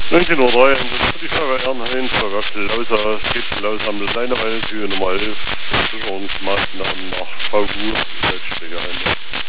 19:03 Uhr, das ist aber Ernheim, Lauser, es geht Lauser am Leinerwald, Höhe Nummer 11, Sicherungsmaßnahmen nach VGU, Selbstständigkeit.